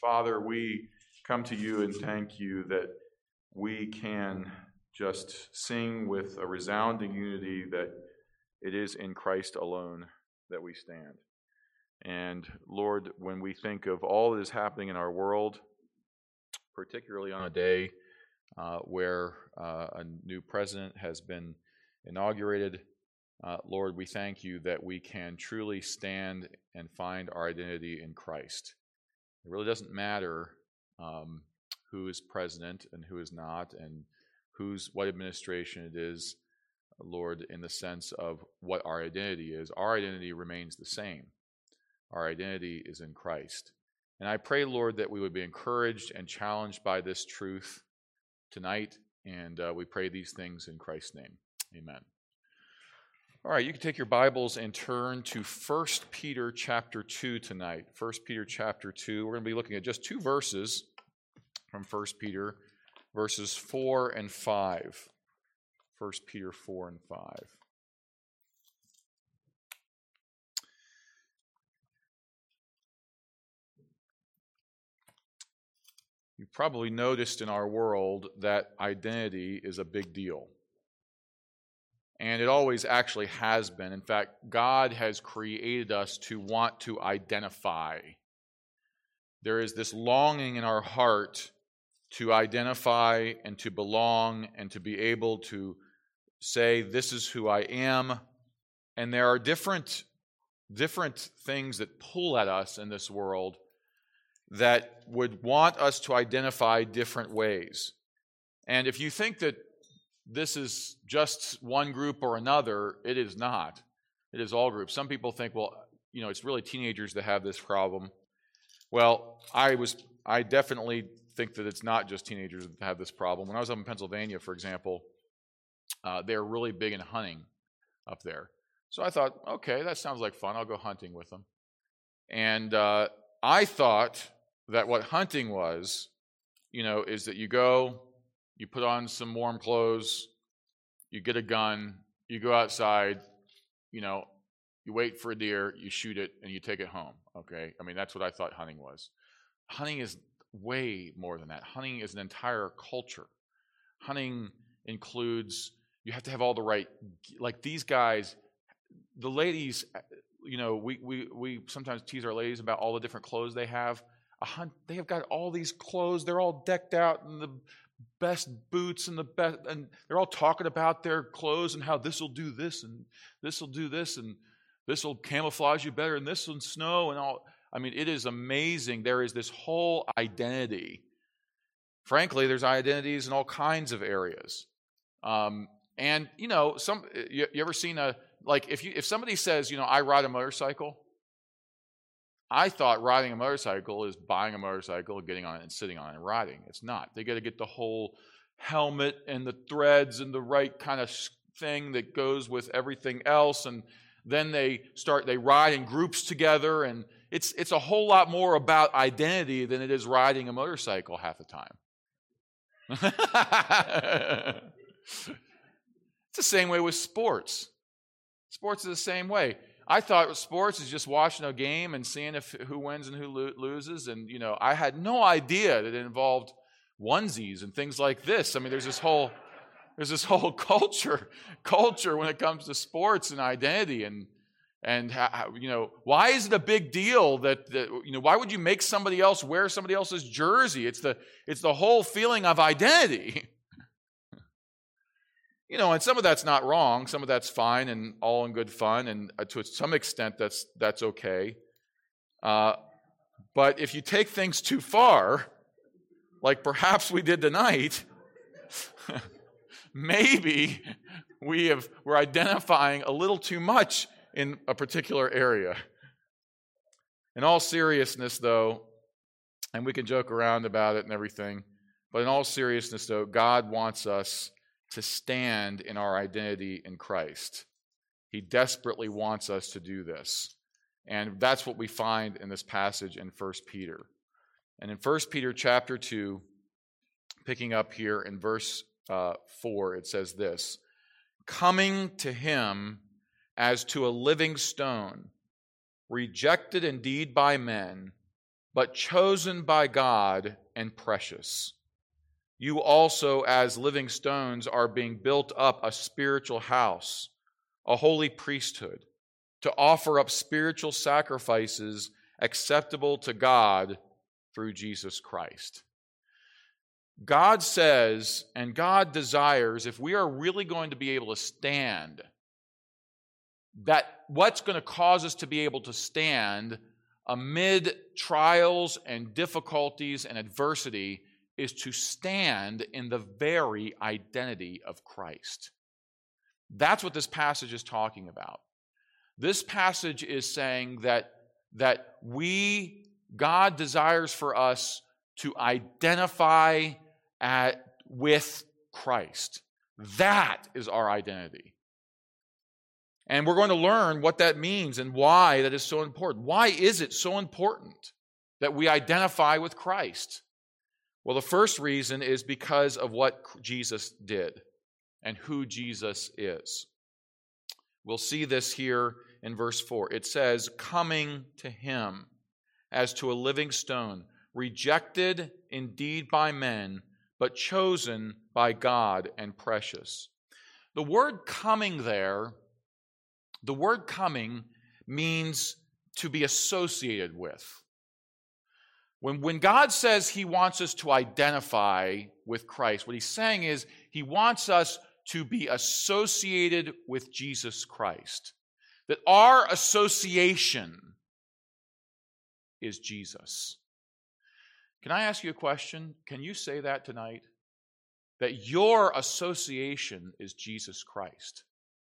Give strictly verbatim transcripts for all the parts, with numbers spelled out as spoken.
Father, we come to you and thank you that we can just sing with a resounding unity that it is in Christ alone that we stand. And Lord, when we think of all that is happening in our world, particularly on a day uh, where uh, a new president has been inaugurated, uh, Lord, we thank you that we can truly stand and find our identity in Christ. It really doesn't matter um, who is president and who is not, and who's what administration it is, Lord, in the sense of what our identity is. Our identity remains the same. Our identity is in Christ. And I pray, Lord, that we would be encouraged and challenged by this truth tonight, and uh, we pray these things in Christ's name. Amen. All right, you can take your Bibles and turn to First Peter chapter two tonight. First Peter chapter two. We're going to be looking at just two verses from First Peter, verses four and five. First Peter four and five. You've probably noticed in our world that identity is a big deal. And it always actually has been. In fact, God has created us to want to identify. There is this longing in our heart to identify and to belong and to be able to say, this is who I am. And there are different, different things that pull at us in this world that would want us to identify different ways. And if you think that this is just one group or another, it is not. It is all groups. Some people think, well, you know, it's really teenagers that have this problem. Well, I was, I definitely think that it's not just teenagers that have this problem. When I was up in Pennsylvania, for example, uh, they're really big in hunting up there. So I thought, okay, that sounds like fun. I'll go hunting with them. And uh, I thought that what hunting was, you know, is that you go, you put on some warm clothes, you get a gun, you go outside, you know, you wait for a deer, you shoot it, and you take it home, okay? I mean, that's what I thought hunting was. Hunting is way more than that. Hunting is an entire culture. Hunting includes, you have to have all the right, like these guys, the ladies, you know, we we we sometimes tease our ladies about all the different clothes they have. A hunt, they have got all these clothes, they're all decked out in the best boots and the best, and they're all talking about their clothes and how this will do this and this will do this and this will camouflage you better and this will snow and all. I mean, it is amazing. There is this whole identity. Frankly, there's identities in all kinds of areas. Um, and you know, some you, you ever seen a like if you if somebody says, you know, I ride a motorcycle. I thought riding a motorcycle is buying a motorcycle, getting on it, and sitting on it and riding. It's not. They got to get the whole helmet and the threads and the right kind of thing that goes with everything else, and then they start. They ride in groups together, and it's it's a whole lot more about identity than it is riding a motorcycle half the time. It's the same way with sports. Sports is the same way. I thought sports is just watching a game and seeing if who wins and who lo- loses. And, you know, I had no idea that it involved onesies and things like this. I mean, there's this whole there's this whole culture culture when it comes to sports and identity. And, and how, you know, why is it a big deal that, that, you know, why would you make somebody else wear somebody else's jersey? It's the it's the whole feeling of identity. You know, and some of that's not wrong. Some of that's fine and all in good fun, and to some extent, that's that's okay. Uh, but if you take things too far, like perhaps we did tonight, maybe we have we're identifying a little too much in a particular area. In all seriousness, though, and we can joke around about it and everything, but in all seriousness, though, God wants us to stand in our identity in Christ. He desperately wants us to do this. And that's what we find in this passage in First Peter. And in First Peter chapter two, picking up here in verse uh, four, it says this, coming to him as to a living stone, rejected indeed by men, but chosen by God and precious. You also, as living stones, are being built up a spiritual house, a holy priesthood, to offer up spiritual sacrifices acceptable to God through Jesus Christ. God says, and God desires, if we are really going to be able to stand, that what's going to cause us to be able to stand amid trials and difficulties and adversity is to stand in the very identity of Christ. That's what this passage is talking about. This passage is saying that, that we, God desires for us to identify at, with Christ. That is our identity. And we're going to learn what that means and why that is so important. Why is it so important that we identify with Christ? Well, the first reason is because of what Jesus did and who Jesus is. We'll see this here in verse four. It says, coming to him as to a living stone, rejected indeed by men, but chosen by God and precious. The word coming there, the word coming means to be associated with. When, when God says he wants us to identify with Christ, what he's saying is he wants us to be associated with Jesus Christ. That our association is Jesus. Can I ask you a question? Can you say that tonight? That your association is Jesus Christ.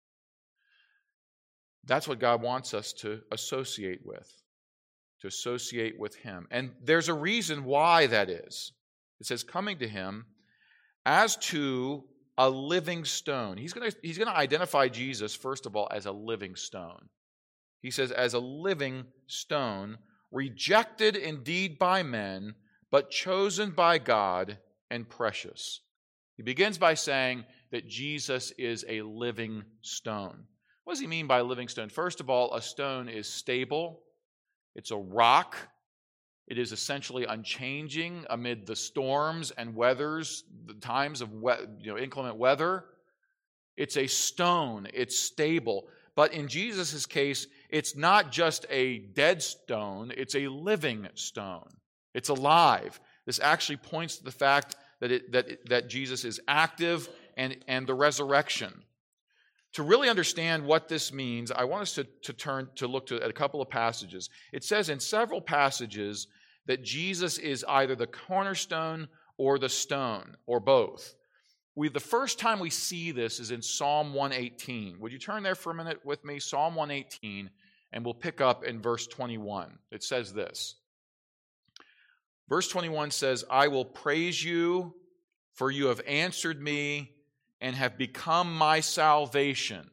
That's what God wants us to associate with. To associate with him. And there's a reason why that is. It says, coming to him as to a living stone. He's going to, he's going to identify Jesus, first of all, as a living stone. He says, as a living stone, rejected indeed by men, but chosen by God and precious. He begins by saying that Jesus is a living stone. What does he mean by a living stone? First of all, a stone is stable. It's a rock. It is essentially unchanging amid the storms and weathers, the times of we- you know, inclement weather. It's a stone. It's stable. But in Jesus' case, it's not just a dead stone. It's a living stone. It's alive. This actually points to the fact that it, that, that Jesus is active and, and the resurrection. To really understand what this means, I want us to, to turn to look to, at a couple of passages. It says in several passages that Jesus is either the cornerstone or the stone, or both. We, the first time we see this is in Psalm one eighteen. Would you turn there for a minute with me? Psalm one eighteen, and we'll pick up in verse twenty-one. It says this. Verse twenty-one says, I will praise you, for you have answered me and have become my salvation.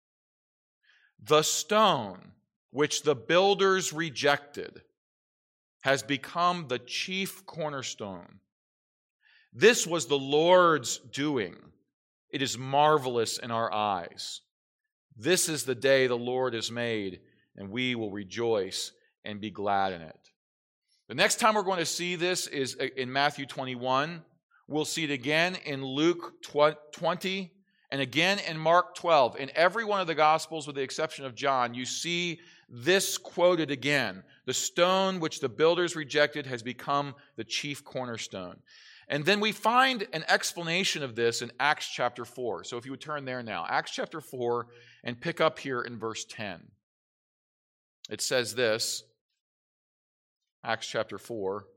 The stone which the builders rejected has become the chief cornerstone. This was the Lord's doing. It is marvelous in our eyes. This is the day the Lord has made, and we will rejoice and be glad in it. The next time we're going to see this is in Matthew twenty-one. We'll see it again in Luke twenty and again in Mark twelve. In every one of the Gospels, with the exception of John, you see this quoted again. The stone which the builders rejected has become the chief cornerstone. And then we find an explanation of this in Acts chapter four. So if you would turn there now, Acts chapter four, and pick up here in verse ten. It says this, Acts chapter four.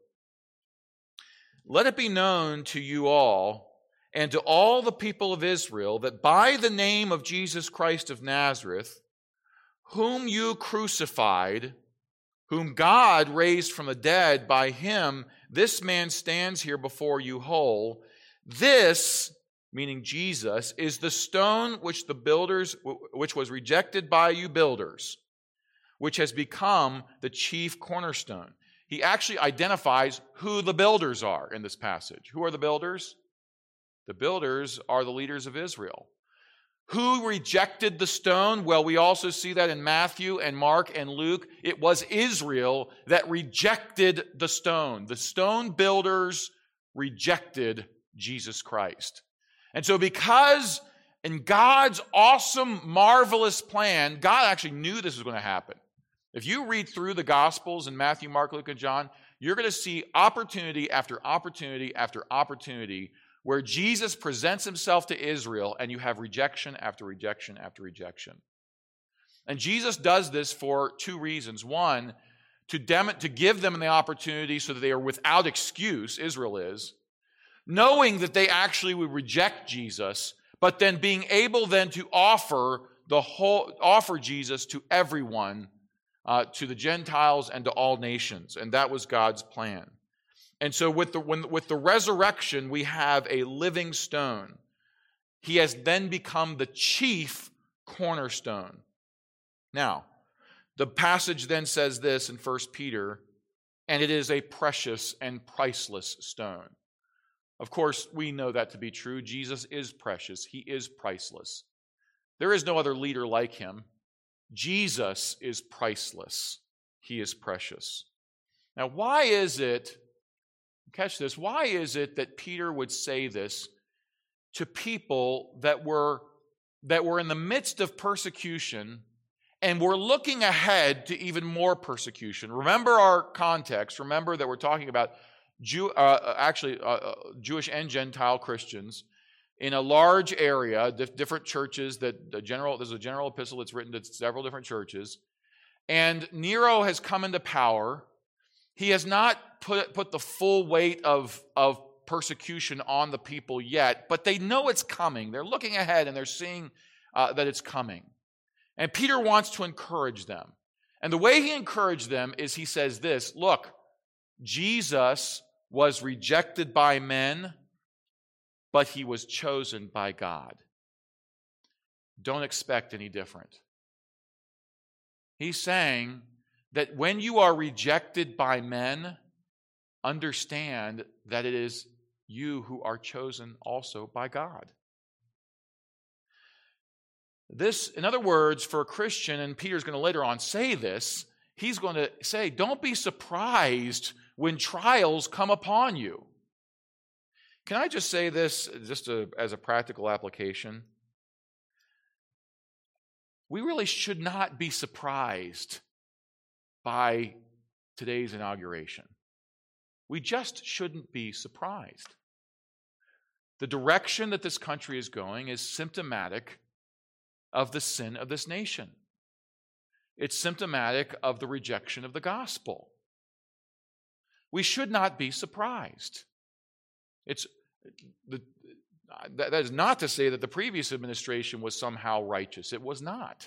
Let it be known to you all and to all the people of Israel that by the name of Jesus Christ of Nazareth, whom you crucified, whom God raised from the dead, by him, this man stands here before you whole. This, meaning Jesus, is the stone which the builders, which was rejected by you builders, which has become the chief cornerstone. He actually identifies who the builders are in this passage. Who are the builders? The builders are the leaders of Israel. Who rejected the stone? Well, we also see that in Matthew and Mark and Luke. It was Israel that rejected the stone. The stone builders rejected Jesus Christ. And so because in God's awesome, marvelous plan, God actually knew this was going to happen. If you read through the Gospels in Matthew, Mark, Luke, and John, you're going to see opportunity after opportunity after opportunity where Jesus presents himself to Israel, and you have rejection after rejection after rejection. And Jesus does this for two reasons. One, to, dem- to give them the opportunity so that they are without excuse, Israel is, knowing that they actually would reject Jesus, but then being able then to offer the whole offer Jesus to everyone, uh, to the Gentiles and to all nations. And that was God's plan. And so with the, when, with the resurrection, we have a living stone. He has then become the chief cornerstone. Now, the passage then says this in First Peter, and it is a precious and priceless stone. Of course, we know that to be true. Jesus is precious. He is priceless. There is no other leader like him. Jesus is priceless. He is precious. Now, why is it, catch this, why is it that Peter would say this to people that were, that were in the midst of persecution and were looking ahead to even more persecution? Remember our context. Remember that we're talking about Jew, uh, actually uh, Jewish and Gentile Christians in a large area, different churches. That the general there's a general epistle that's written to several different churches, and Nero has come into power. He has not put put the full weight of of persecution on the people yet, but they know it's coming. They're looking ahead and they're seeing uh, that it's coming. And Peter wants to encourage them, and the way he encouraged them is he says this: look, Jesus was rejected by men, but he was chosen by God. Don't expect any different. He's saying that when you are rejected by men, understand that it is you who are chosen also by God. This, in other words, for a Christian, and Peter's going to later on say this, he's going to say, don't be surprised when trials come upon you. Can I just say this just to, as a practical application? We really should not be surprised by today's inauguration. We just shouldn't be surprised. The direction that this country is going is symptomatic of the sin of this nation. It's symptomatic of the rejection of the gospel. We should not be surprised. It's the, that is not to say that the previous administration was somehow righteous. It was not.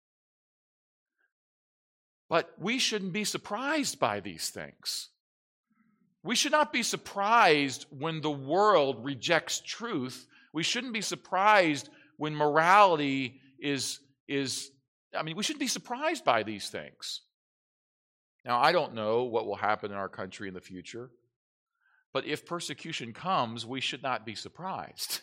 But we shouldn't be surprised by these things. We should not be surprised when the world rejects truth. We shouldn't be surprised when morality is, is I mean, we shouldn't be surprised by these things. Now, I don't know what will happen in our country in the future, but if persecution comes, we should not be surprised.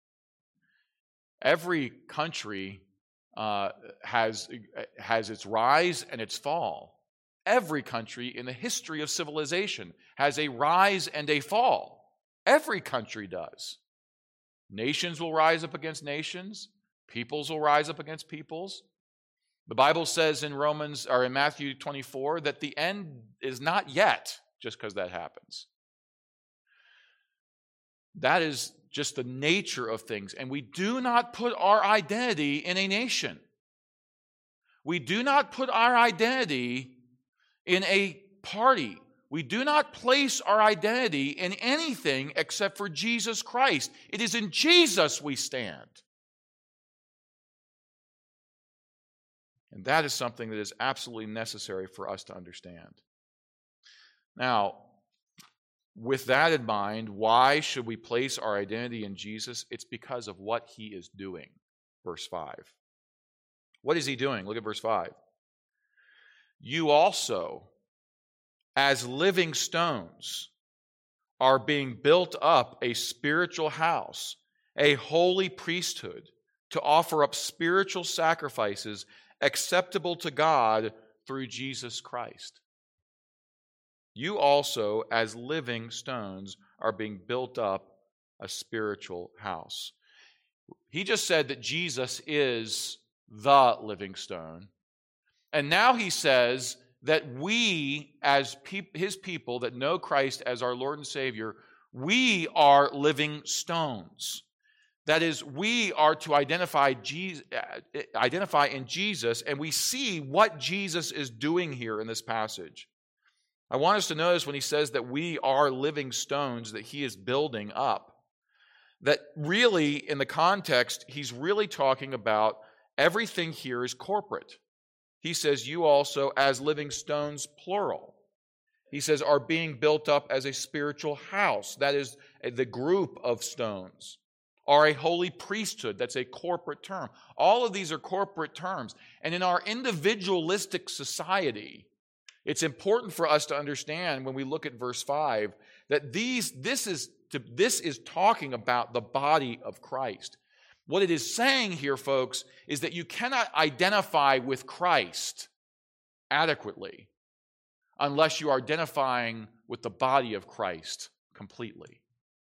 Every country uh, has, has its rise and its fall. Every country in the history of civilization has a rise and a fall. Every country does. Nations will rise up against nations. Peoples will rise up against peoples. The Bible says in Romans or in Matthew twenty-four that the end is not yet just because that happens. That is just the nature of things. And we do not put our identity in a nation. We do not put our identity in a party. We do not place our identity in anything except for Jesus Christ. It is in Jesus we stand. And that is something that is absolutely necessary for us to understand. Now, with that in mind, why should we place our identity in Jesus? It's because of what he is doing. Verse five. What is he doing? Look at verse five. You also, as living stones, are being built up a spiritual house, a holy priesthood, to offer up spiritual sacrifices acceptable to God through Jesus Christ. You also, as living stones, are being built up a spiritual house. He just said that Jesus is the living stone. And now he says that we, as pe- his people that know Christ as our Lord and Savior, we are living stones. That is, we are to identify Jesus, identify in Jesus, and we see what Jesus is doing here in this passage. I want us to notice when he says that we are living stones that he is building up, that really, in the context, he's really talking about everything here is corporate. He says, you also, as living stones, plural. He says, are being built up as a spiritual house. That is the group of stones. Are a holy priesthood. That's a corporate term. All of these are corporate terms. And in our individualistic society, it's important for us to understand when we look at verse five that these this is to, this is talking about the body of Christ. What it is saying here, folks, is that you cannot identify with Christ adequately unless you are identifying with the body of Christ completely.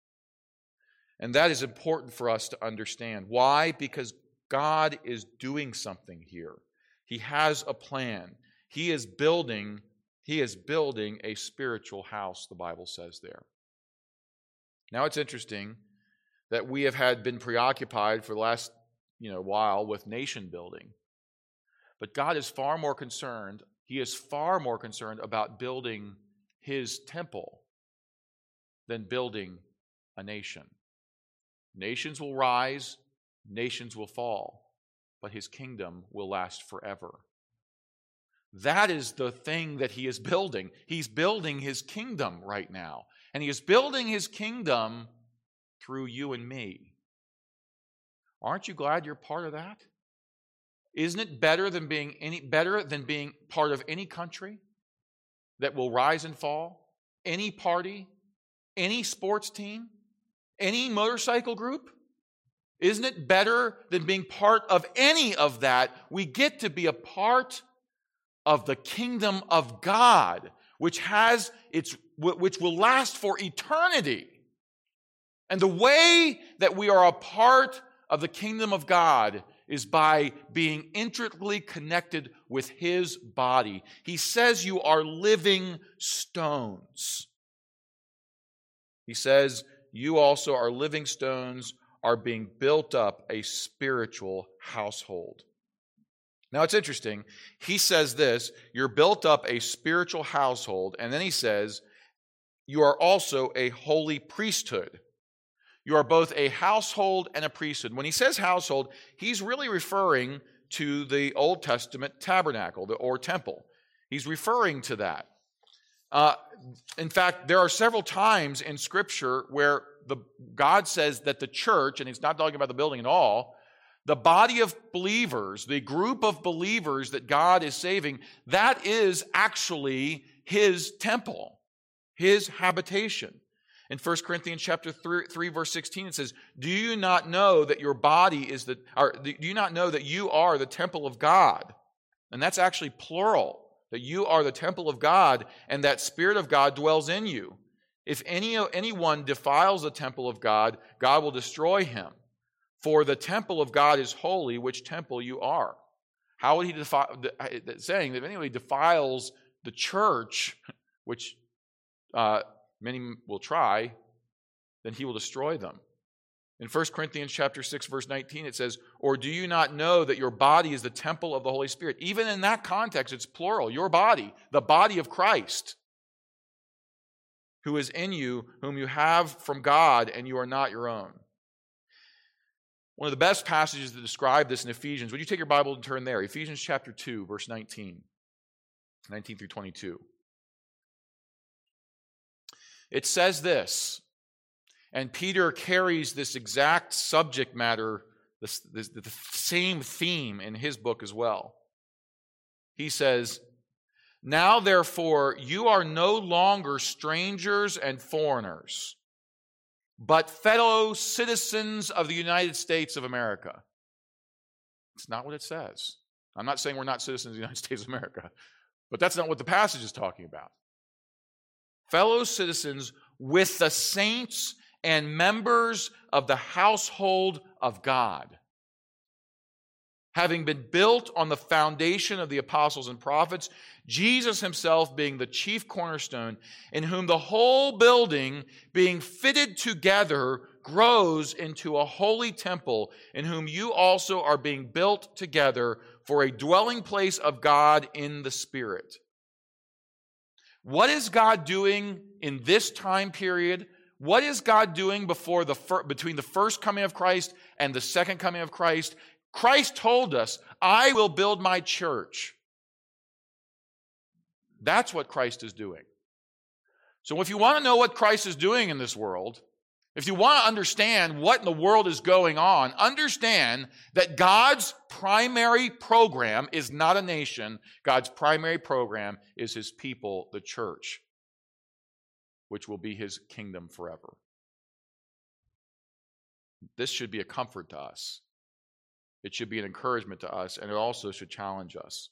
And that is important for us to understand. Why? Because God is doing something here. He has a plan. He is building, he is building a spiritual house, the Bible says there. Now it's interesting that we have had been preoccupied for the last, you know, while with nation building. But God is far more concerned, he is far more concerned about building his temple than building a nation. Nations will rise, nations will fall, but his kingdom will last forever. That is the thing that he is building. He's building his kingdom right now. And he is building his kingdom through you and me. Aren't you glad you're part of that? Isn't it better than being any better than being part of any country that will rise and fall? Any party, any sports team, any motorcycle group? Isn't it better than being part of any of that? We get to be a part of the kingdom of God, which has its which will last for eternity. And the way that we are a part of the kingdom of God is by being intricately connected with his body. He says you are living stones. He says you also are living stones, are being built up a spiritual household. Now it's interesting. He says this, you're built up a spiritual household, and then he says, you are also a holy priesthood. You are both a household and a priesthood. When he says household, he's really referring to the Old Testament tabernacle or temple. He's referring to that. Uh, in fact, there are several times in Scripture where the God says that the church, and he's not talking about the building at all, the body of believers, the group of believers that God is saving, that is actually his temple, his habitation. In First Corinthians chapter three, three, verse sixteen, it says, do you not know that your body is the, or do you not know that you are the temple of God? And that's actually plural, that you are the temple of God and that Spirit of God dwells in you. If any anyone defiles the temple of God, God will destroy him. For the temple of God is holy, which temple you are. How would he defile, saying that if anybody defiles the church, which uh, many will try, then he will destroy them. In First Corinthians chapter six, verse nineteen, it says, or do you not know that your body is the temple of the Holy Spirit? Even in that context, it's plural. Your body, the body of Christ, who is in you, whom you have from God, and you are not your own. One of the best passages to describe this in Ephesians, would you take your Bible and turn there? Ephesians chapter two, verse nineteen. nineteen through twenty-two. It says this, and Peter carries this exact subject matter, this, this, the same theme in his book as well. He says, now therefore you are no longer strangers and foreigners, but fellow citizens of the United States of America. It's not what it says. I'm not saying we're not citizens of the United States of America, but that's not what the passage is talking about. Fellow citizens with the saints and members of the household of God, having been built on the foundation of the apostles and prophets, Jesus himself being the chief cornerstone, in whom the whole building, being fitted together, grows into a holy temple, in whom you also are being built together for a dwelling place of God in the Spirit. What is God doing in this time period? What is God doing before the fir- between the first coming of Christ and the second coming of Christ? Christ told us, I will build my church. That's what Christ is doing. So if you want to know what Christ is doing in this world, if you want to understand what in the world is going on, understand that God's primary program is not a nation. God's primary program is his people, the church, which will be his kingdom forever. This should be a comfort to us. It should be an encouragement to us, and it also should challenge us.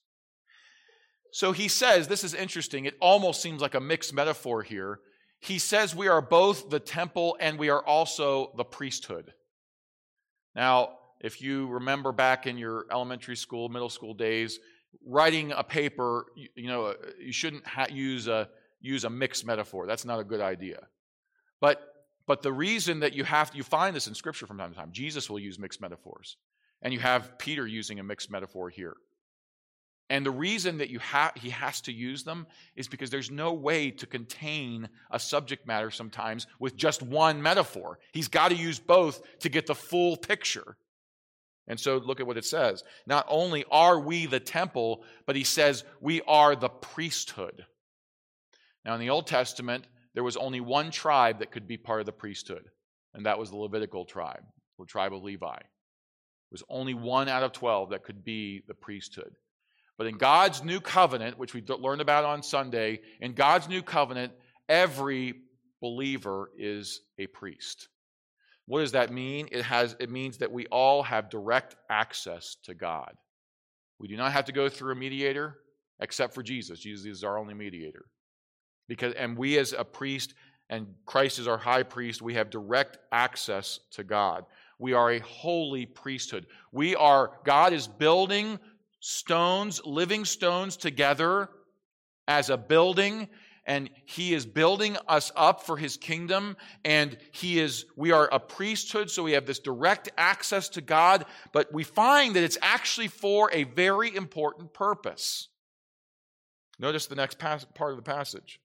So he says, this is interesting, it almost seems like a mixed metaphor here. He says we are both the temple and we are also the priesthood. Now, if you remember back in your elementary school, middle school days, writing a paper, you, you know, you shouldn't ha- use a use a mixed metaphor. That's not a good idea. But but the reason that you have you find this in Scripture from time to time, Jesus will use mixed metaphors, and you have Peter using a mixed metaphor here. And the reason that you ha- he has to use them is because there's no way to contain a subject matter sometimes with just one metaphor. He's got to use both to get the full picture. And so look at what it says. Not only are we the temple, but he says we are the priesthood. Now in the Old Testament, there was only one tribe that could be part of the priesthood, and that was the Levitical tribe, the tribe of Levi. There was only one out of twelve that could be the priesthood. But in God's new covenant, which we learned about on Sunday, in God's new covenant, every believer is a priest. What does that mean? It has, it means that we all have direct access to God. We do not have to go through a mediator, except for Jesus. Jesus is our only mediator. Because, and we as a priest, and Christ is our high priest, we have direct access to God. We are a holy priesthood. We are, God is building stones, living stones together as a building, and he is building us up for his kingdom, and he is we are a priesthood, so we have this direct access to God, but we find that it's actually for a very important purpose. Notice the next pas- part of the passage.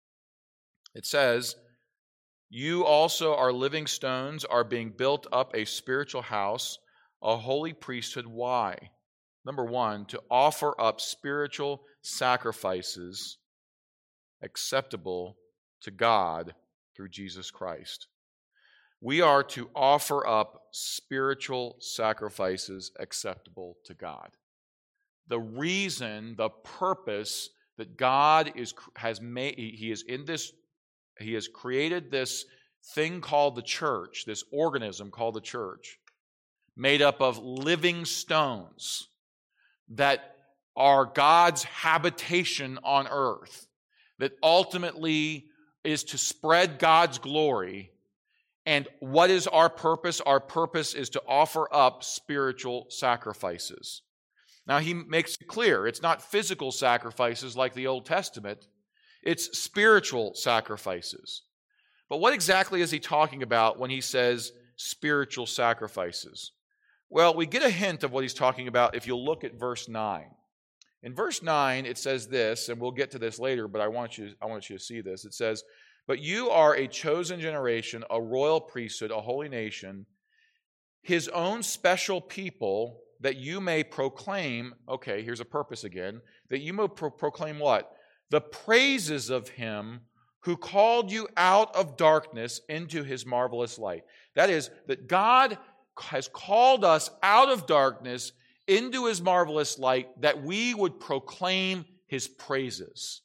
It says, you also are living stones, are being built up a spiritual house, a holy priesthood. Why? Number one, to offer up spiritual sacrifices acceptable to God through Jesus Christ. We are to offer up spiritual sacrifices acceptable to God. The reason, the purpose that God is has made, he is in this, he has created this thing called the church, this organism called the church, made up of living stones that are God's habitation on earth, that ultimately is to spread God's glory. And what is our purpose? Our purpose is to offer up spiritual sacrifices. Now, he makes it clear, it's not physical sacrifices like the Old Testament, it's spiritual sacrifices. But what exactly is he talking about when he says spiritual sacrifices? Well, we get a hint of what he's talking about if you'll look at verse nine. In verse nine, it says this, and we'll get to this later, but I want you, I want you to see this. It says, but you are a chosen generation, a royal priesthood, a holy nation, his own special people, that you may proclaim, okay, here's a purpose again, that you may pro- proclaim what? The praises of him who called you out of darkness into his marvelous light. That is, that God has called us out of darkness into his marvelous light, that we would proclaim his praises.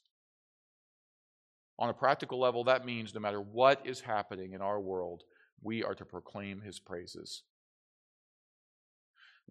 On a practical level, that means no matter what is happening in our world, we are to proclaim his praises.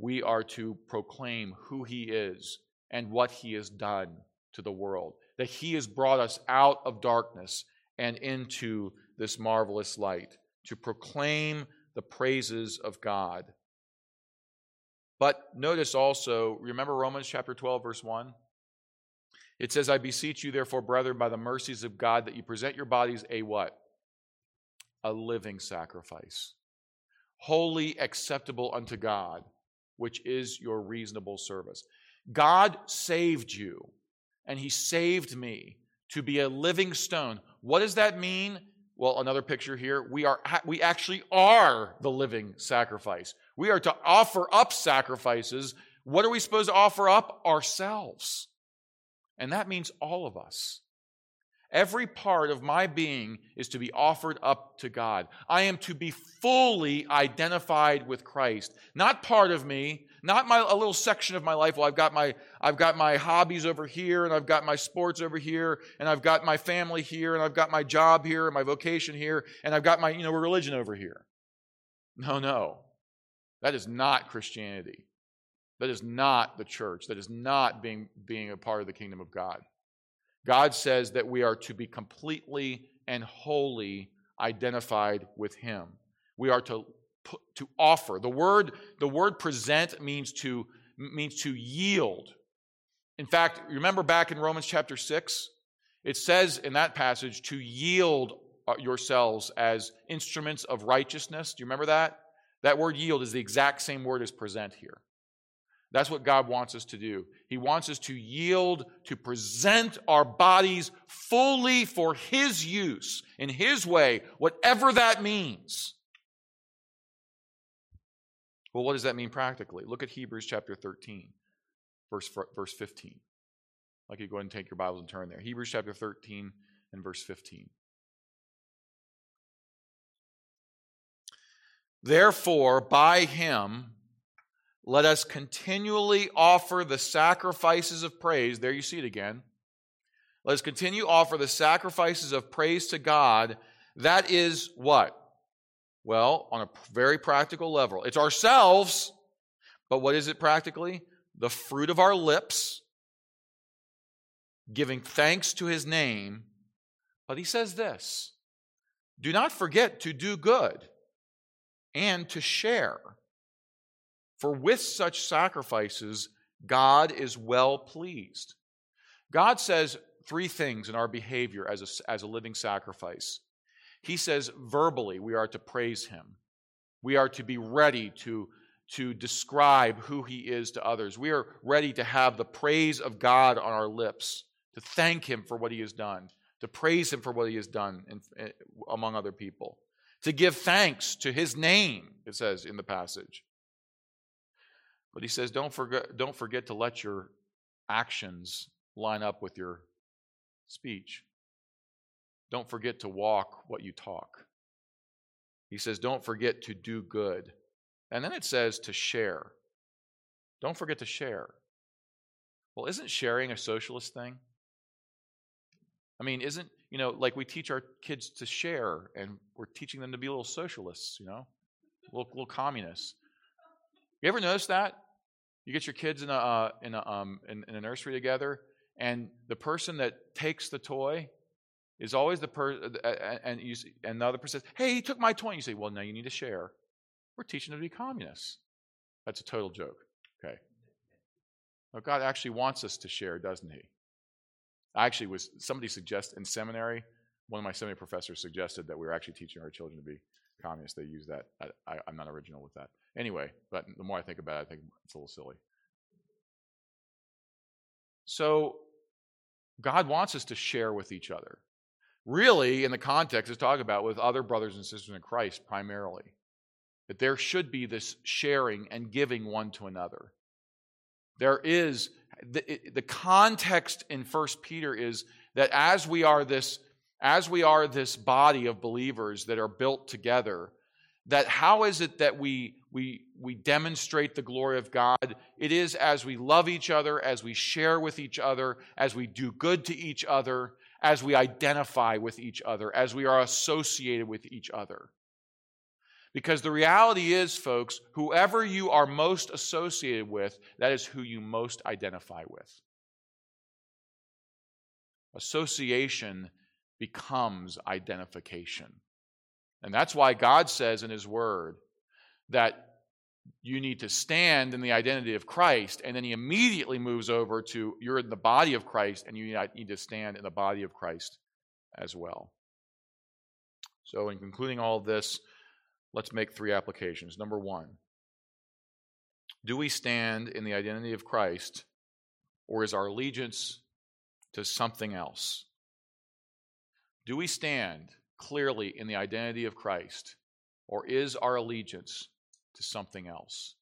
we are to proclaim who he is and what he has done to the world, that he has brought us out of darkness and into this marvelous light, to proclaim the praises of God. But notice also, remember Romans chapter twelve, verse one? It says, I beseech you, therefore, brethren, by the mercies of God, that you present your bodies a what? A living sacrifice, holy, acceptable unto God, which is your reasonable service. God saved you, and he saved me to be a living stone. What does that mean? Well, another picture here. We are we actually are the living sacrifice. We are to offer up sacrifices. What are we supposed to offer up? Ourselves. And that means all of us. Every part of my being is to be offered up to God. I am to be fully identified with Christ. Not part of me, not my a little section of my life. Well, I've got my I've got my hobbies over here, and I've got my sports over here, and I've got my family here, and I've got my job here, and my vocation here, and I've got my, you know, religion over here. No, no. That is not Christianity. That is not the church. That is not being, being a part of the kingdom of God. God says that we are to be completely and wholly identified with him. We are to put, to offer. The word the word present means to means to yield. In fact, remember back in Romans chapter six, it says in that passage to yield yourselves as instruments of righteousness. Do you remember that? That word yield is the exact same word as present here. That's what God wants us to do. He wants us to yield, to present our bodies fully for his use, in his way, whatever that means. Well, what does that mean practically? Look at Hebrews chapter thirteen, verse, verse fifteen. I'd like you to go ahead and take your Bibles and turn there. Hebrews chapter thirteen and verse fifteen. Therefore, by him, let us continually offer the sacrifices of praise. There you see it again. Let us continue to offer the sacrifices of praise to God. That is what? Well, on a very practical level. It's ourselves, but what is it practically? The fruit of our lips, giving thanks to his name. But he says this, do not forget to do good and to share. For with such sacrifices, God is well pleased. God says three things in our behavior as a, as a living sacrifice. He says verbally we are to praise him. We are to be ready to, to describe who he is to others. We are ready to have the praise of God on our lips, to thank him for what he has done, to praise him for what he has done in, in, among other people, to give thanks to his name, it says in the passage. But he says, don't forget, don't forget to let your actions line up with your speech. Don't forget to walk what you talk. He says, don't forget to do good. And then it says to share. Don't forget to share. Well, isn't sharing a socialist thing? I mean, isn't, you know, like we teach our kids to share, and we're teaching them to be little socialists, you know, little, little communists. You ever notice that? You get your kids in a uh, in a um in, in a nursery together, and the person that takes the toy is always the person, and you and the other person says, "Hey, he took my toy." And you say, "Well, no, you need to share." We're teaching them to be communists. That's a total joke. Okay. Well, God actually wants us to share, doesn't he? I actually was somebody suggested in seminary. One of my seminary professors suggested that we were actually teaching our children to be communists. They use that. I, I, I'm not original with that. Anyway, but the more I think about it, I think it's a little silly. So, God wants us to share with each other. Really, in the context, it's talking about with other brothers and sisters in Christ primarily. That there should be this sharing and giving one to another. There is, the, the context in First Peter is that as we are this, as we are this body of believers that are built together, that how is it that we we we demonstrate the glory of God? It is as we love each other, as we share with each other, as we do good to each other, as we identify with each other, as we are associated with each other. Because the reality is, folks, whoever you are most associated with, that is who you most identify with. Association becomes identification. And that's why God says in His Word that you need to stand in the identity of Christ, and then He immediately moves over to you're in the body of Christ, and you need to stand in the body of Christ as well. So in concluding all of this, let's make three applications. Number one, do we stand in the identity of Christ, or is our allegiance to something else? Do we stand clearly in the identity of Christ, or is our allegiance to something else?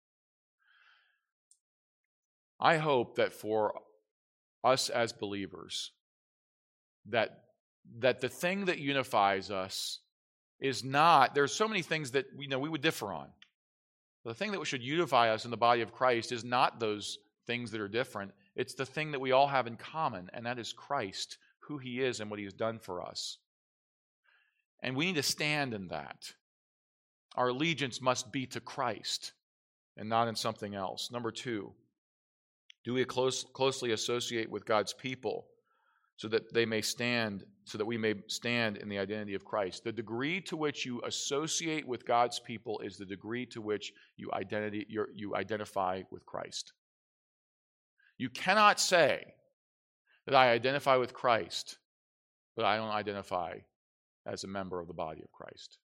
I hope that for us as believers, that, that the thing that unifies us is not, there's so many things that you know we would differ on. The thing that should unify us in the body of Christ is not those things that are different. It's the thing that we all have in common, and that is Christ, who He is and what He has done for us. And we need to stand in that. Our allegiance must be to Christ and not in something else. Number two, do we close, closely associate with God's people so that they may stand, so that we may stand in the identity of Christ? The degree to which you associate with God's people is the degree to which you identity you're, you identify with Christ. You cannot say that I identify with Christ, but I don't identify as a member of the body of Christ.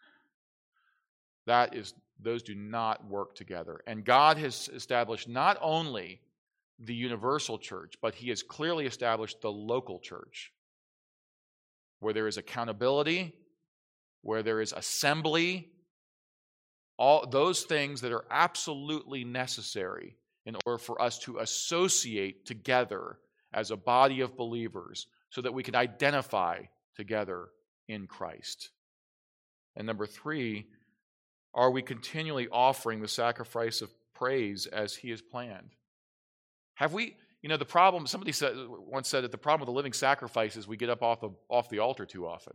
That is, those do not work together. And God has established not only the universal church, but He has clearly established the local church, where there is accountability, where there is assembly, all those things that are absolutely necessary in order for us to associate together as a body of believers so that we can identify together in Christ. And number three, are we continually offering the sacrifice of praise as He has planned? Have we, you know, the problem, somebody said, once said that the problem with the living sacrifice is we get up off the, off the altar too often.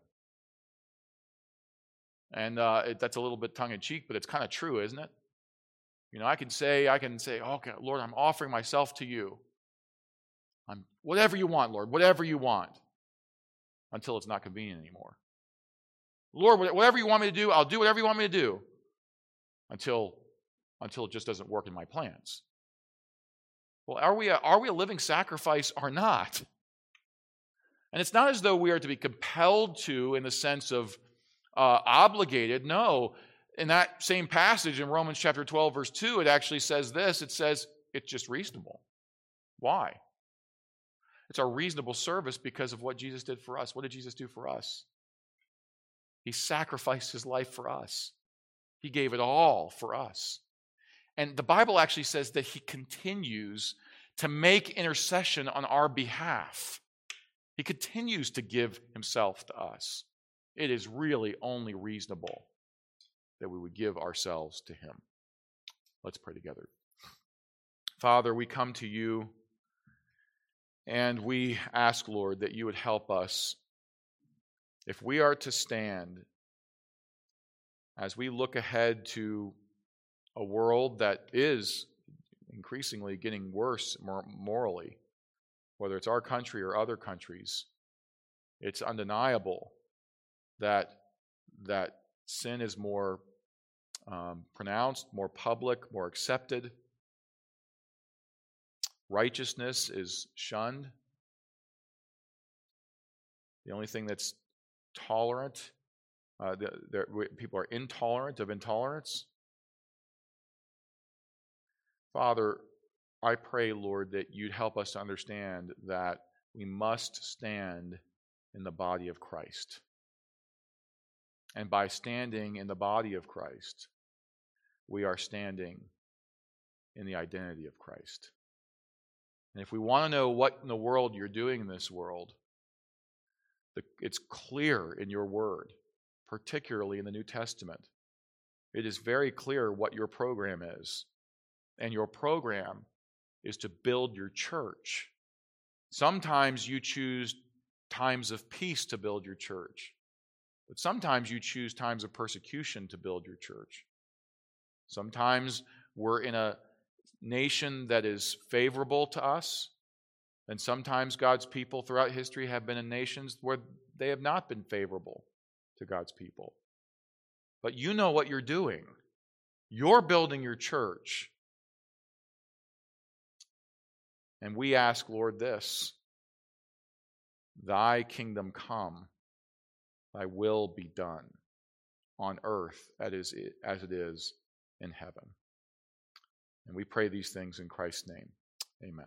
And uh, it, that's a little bit tongue-in-cheek, but it's kind of true, isn't it? You know, I can say, I can say, okay, Lord, I'm offering myself to you. I'm whatever you want, Lord, whatever you want, until it's not convenient anymore. Lord, whatever you want me to do, I'll do whatever you want me to do, until, until it just doesn't work in my plans. Well, are we a, are we a living sacrifice or not? And it's not as though we are to be compelled to in the sense of uh, obligated. No, in that same passage in Romans chapter twelve, verse two, it actually says this. It says it's just reasonable. Why? It's our reasonable service because of what Jesus did for us. What did Jesus do for us? He sacrificed His life for us. He gave it all for us. And the Bible actually says that He continues to make intercession on our behalf. He continues to give Himself to us. It is really only reasonable that we would give ourselves to Him. Let's pray together. Father, we come to You and we ask, Lord, that You would help us if we are to stand as we look ahead to a world that is increasingly getting worse morally, whether it's our country or other countries. It's undeniable that that sin is more um, pronounced, more public, more accepted. Righteousness is shunned. The only thing that's tolerant, uh, the, the, people are intolerant of intolerance. Father, I pray, Lord, that You'd help us to understand that we must stand in the body of Christ. And by standing in the body of Christ, we are standing in the identity of Christ. And if we want to know what in the world You're doing in this world, the, it's clear in Your Word, particularly in the New Testament. It is very clear what Your program is. And your program is to build Your church. Sometimes You choose times of peace to build Your church. But sometimes you choose times of persecution to build your church. Sometimes we're in a nation that is favorable to us, and sometimes God's people throughout history have been in nations where they have not been favorable to God's people. But you know what you're doing. You're building your church. And we ask, Lord, this: Thy kingdom come, Thy will be done on earth as it is in heaven. And we pray these things in Christ's name. Amen.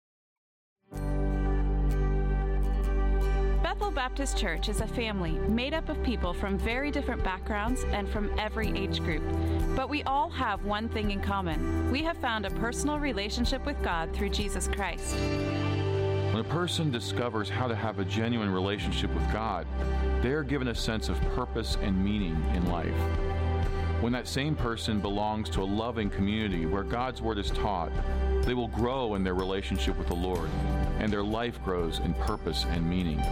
Bethel Baptist Church is a family made up of people from very different backgrounds and from every age group. But we all have one thing in common. We have found a personal relationship with God through Jesus Christ. When a person discovers how to have a genuine relationship with God, they are given a sense of purpose and meaning in life. When that same person belongs to a loving community where God's Word is taught, they will grow in their relationship with the Lord, and their life grows in purpose and meaning.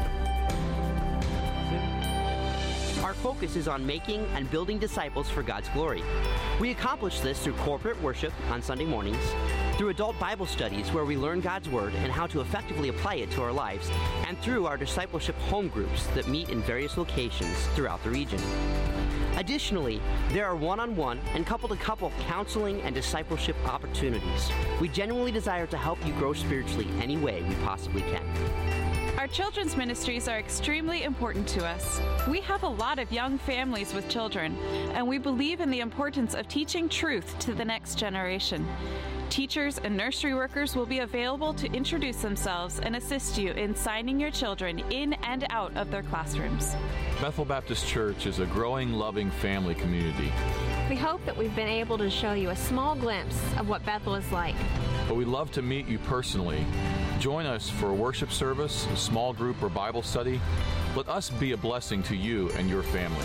Our focus is on making and building disciples for God's glory. We accomplish this through corporate worship on Sunday mornings, through adult Bible studies where we learn God's Word and how to effectively apply it to our lives, and through our discipleship home groups that meet in various locations throughout the region. Additionally, there are one-on-one and couple-to-couple counseling and discipleship opportunities. We genuinely desire to help you grow spiritually any way we possibly can. Our children's ministries are extremely important to us. We have a lot of young families with children, and we believe in the importance of teaching truth to the next generation. Teachers and nursery workers will be available to introduce themselves and assist you in signing your children in and out of their classrooms. Bethel Baptist Church is a growing, loving family community. We hope that we've been able to show you a small glimpse of what Bethel is like. But we'd love to meet you personally. Join us for a worship service, a small group, or Bible study. Let us be a blessing to you and your family.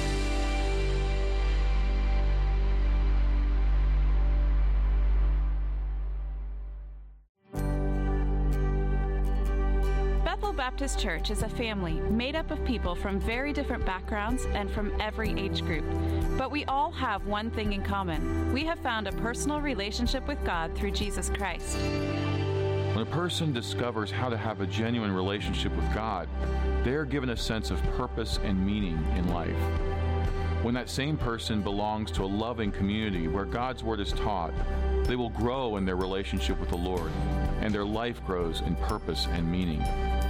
Bethel Baptist Church is a family made up of people from very different backgrounds and from every age group. But we all have one thing in common. We have found a personal relationship with God through Jesus Christ. When a person discovers how to have a genuine relationship with God, they are given a sense of purpose and meaning in life. When that same person belongs to a loving community where God's Word is taught, they will grow in their relationship with the Lord, and their life grows in purpose and meaning.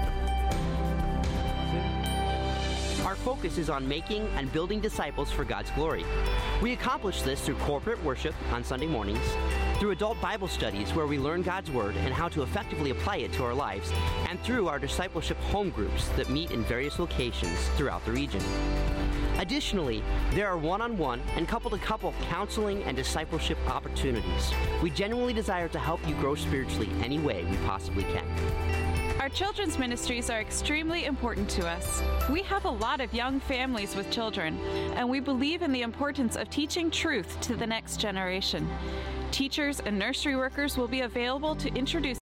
Our focus is on making and building disciples for God's glory. We accomplish this through corporate worship on Sunday mornings, through adult Bible studies where we learn God's Word and how to effectively apply it to our lives, and through our discipleship home groups that meet in various locations throughout the region. Additionally, there are one-on-one and couple-to-couple counseling and discipleship opportunities. We genuinely desire to help you grow spiritually any way we possibly can. Our children's ministries are extremely important to us. We have a lot of young families with children, and we believe in the importance of teaching truth to the next generation. Teachers and nursery workers will be available to introduce